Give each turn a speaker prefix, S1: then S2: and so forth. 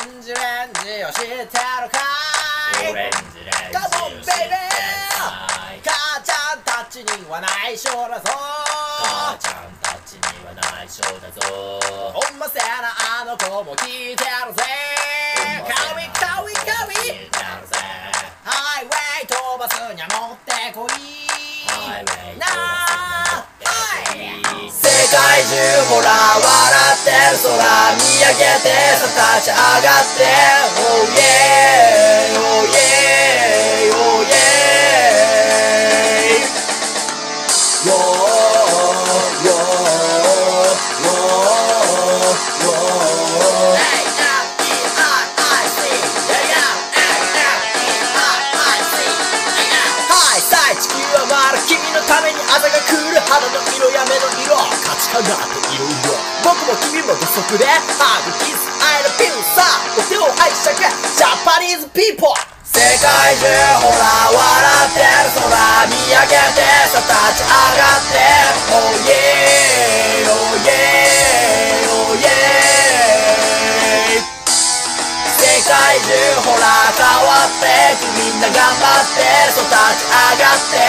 S1: ンジを知ってるかい？
S2: オレンジレンジ
S1: カモンベイベー、
S2: はい
S1: 母ちゃんたちには内緒だぞ。
S2: 母ちゃんたちには内緒だぞ。
S1: ほんませやな、あの子も聞いてるぜ。カウイカウイカウイ、
S2: 聞いてるぜ。
S1: ハイウェイ飛ばすにゃ持ってこい。
S2: ハイウェイ
S1: なあ、はい。
S2: 世界中ほら笑ってる空見上げてさ立ち上がって Oh yeah Oh yeah Oh yeah Whoa Whoa Whoa Whoa
S1: はい、さあ地球は回る君のために朝が来る。肌の色や目の色価値観があっていろいろ。僕も君も土足でハグキスアイルピューさあお手を拝借ジャパニーズピーポー。
S2: 世界中ほら笑ってる空見上げてさ立ち上がって Oh yeah Oh yeah Oh yeah 世界中ほら変わってくみんな頑張ってそう立ち上がって